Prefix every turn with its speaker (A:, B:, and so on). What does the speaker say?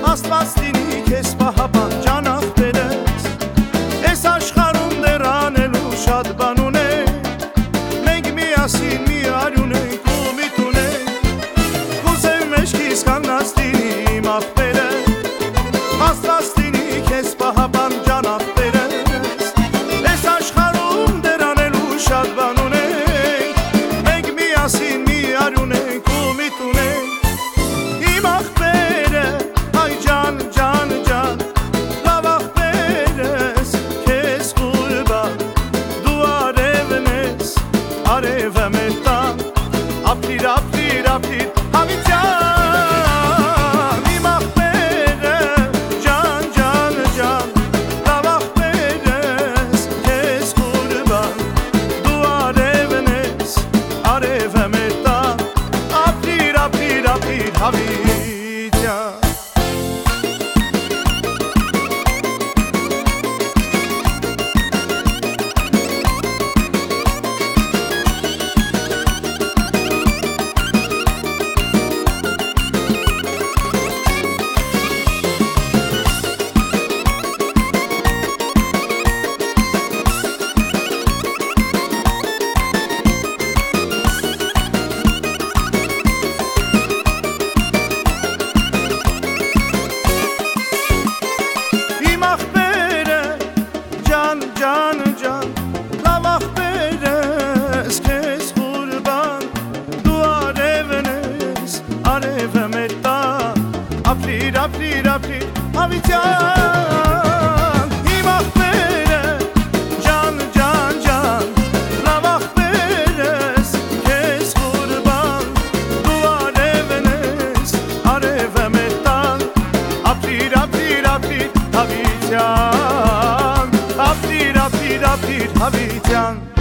A: Աստված լինի քեզ պահապան ջան ախպերս, այս աշխարհում դեռ անելու շատ բան ունենք, մենք միասին մի արյուն ենք ու միտ ունենք, կուզեմ մեջքիս կանգնած լինի իմ ախպերը, Աստված լինի քեզ պահապան ջան ախպերս, այս աշխարհում դեռ անելու շատ բան ունենք, մենք միասին մի արյուն ենք ու միտ ունենք, իմ ախպերը այ ջան ջան ջան լավ ախպերս քեզ ղուրբան դու արևն ես արևը մեր տան ապրիր ապրիր ապրիր հավիտյան իմ ախպերը ջան ջան ջան լավ ախպերս քեզ ղուրբան դու արևն ես արևը մեր տան ապրիր ապրիր ապրիր հավիտյան Ջան ջան լավ ախպերս քեզ ղուրբան դու արևն ես արևը մեր տան ապրիր ապրիր ապրիր հավիտյան իմ ախպերը ջան ջան ջան լավ ախպերս քեզ ղուրբան դու արևն ես արևը մեր տան ապրիր ապրիր ապրիր հավիտյան Apir, apir, apir, havityan